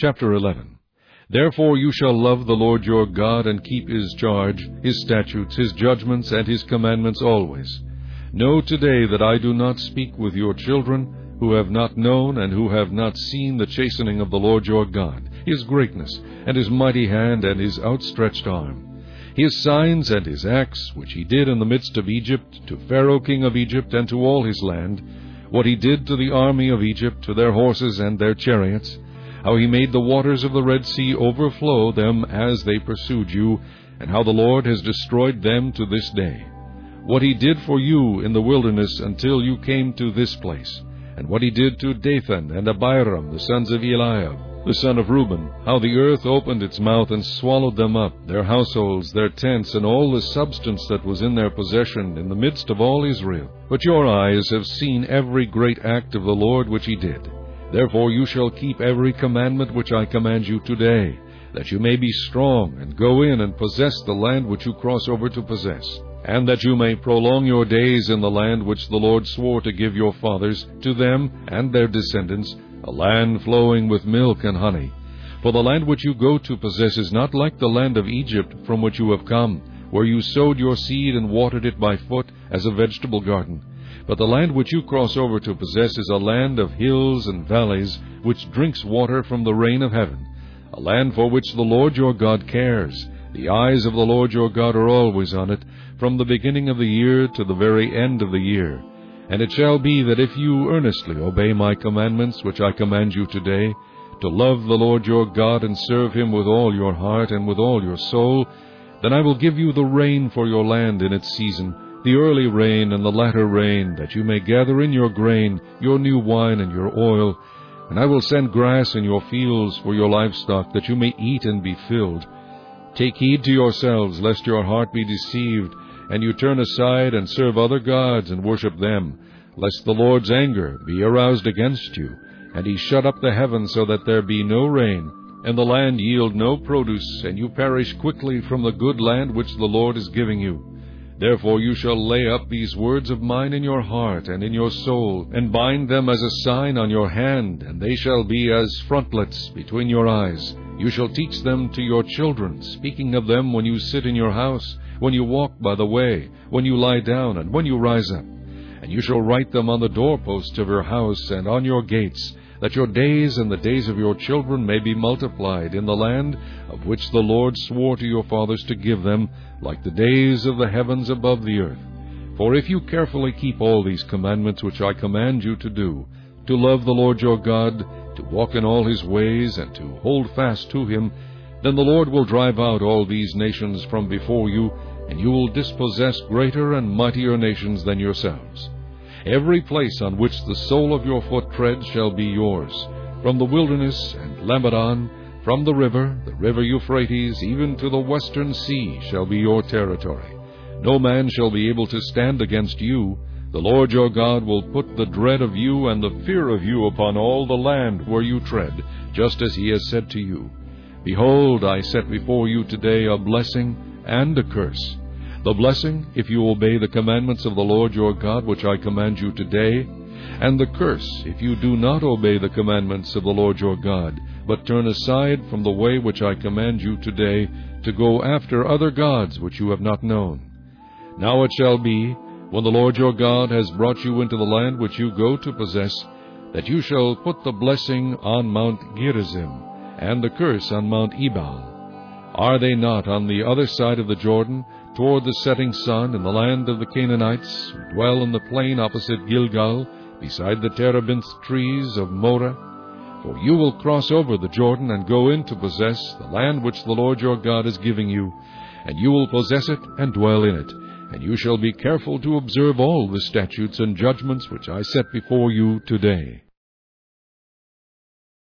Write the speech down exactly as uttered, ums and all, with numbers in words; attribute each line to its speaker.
Speaker 1: Chapter eleven. Therefore you shall love the Lord your God, and keep his charge, his statutes, his judgments, and his commandments always. Know today that I do not speak with your children, who have not known and who have not seen the chastening of the Lord your God, his greatness, and his mighty hand, and his outstretched arm, his signs and his acts, which he did in the midst of Egypt, to Pharaoh king of Egypt, and to all his land, what he did to the army of Egypt, to their horses and their chariots, how he made the waters of the Red Sea overflow them as they pursued you, and how the Lord has destroyed them to this day. What he did for you in the wilderness until you came to this place, and what he did to Dathan and Abiram, the sons of Eliab, the son of Reuben, how the earth opened its mouth and swallowed them up, their households, their tents, and all the substance that was in their possession, in the midst of all Israel. But your eyes have seen every great act of the Lord which he did. Therefore you shall keep every commandment which I command you today, that you may be strong, and go in and possess the land which you cross over to possess, and that you may prolong your days in the land which the Lord swore to give your fathers, to them and their descendants, a land flowing with milk and honey. For the land which you go to possess is not like the land of Egypt from which you have come, where you sowed your seed and watered it by foot as a vegetable garden. But the land which you cross over to possess is a land of hills and valleys, which drinks water from the rain of heaven, a land for which the Lord your God cares. The eyes of the Lord your God are always on it, from the beginning of the year to the very end of the year. And it shall be that if you earnestly obey my commandments, which I command you today, to love the Lord your God and serve him with all your heart and with all your soul, then I will give you the rain for your land in its season, the early rain and the latter rain, that you may gather in your grain, your new wine, and your oil. And I will send grass in your fields for your livestock, that you may eat and be filled. Take heed to yourselves, lest your heart be deceived, and you turn aside and serve other gods and worship them, lest the Lord's anger be aroused against you, and he shut up the heavens so that there be no rain, and the land yield no produce, and you perish quickly from the good land which the Lord is giving you. Therefore you shall lay up these words of mine in your heart and in your soul, and bind them as a sign on your hand, and they shall be as frontlets between your eyes. You shall teach them to your children, speaking of them when you sit in your house, when you walk by the way, when you lie down, and when you rise up. And you shall write them on the doorposts of your house and on your gates, that your days and the days of your children may be multiplied in the land of which the Lord swore to your fathers to give them, like the days of the heavens above the earth. For if you carefully keep all these commandments which I command you to do, to love the Lord your God, to walk in all his ways, and to hold fast to him, then the Lord will drive out all these nations from before you, and you will dispossess greater and mightier nations than yourselves. Every place on which the sole of your foot treads shall be yours, from the wilderness and Lebanon, from the river, the river Euphrates, even to the western sea shall be your territory. No man shall be able to stand against you. The Lord your God will put the dread of you and the fear of you upon all the land where you tread, just as he has said to you. Behold, I set before you today a blessing and a curse. The blessing, if you obey the commandments of the Lord your God, which I command you today, and the curse, if you do not obey the commandments of the Lord your God, but turn aside from the way which I command you today, to go after other gods which you have not known. Now it shall be, when the Lord your God has brought you into the land which you go to possess, that you shall put the blessing on Mount Gerizim, and the curse on Mount Ebal. Are they not on the other side of the Jordan, toward the setting sun, in the land of the Canaanites, who dwell in the plain opposite Gilgal, beside the terebinth trees of Moreh? For you will cross over the Jordan and go in to possess the land which the Lord your God is giving you, and you will possess it and dwell in it. And you shall be careful to observe all the statutes and judgments which I set before you today.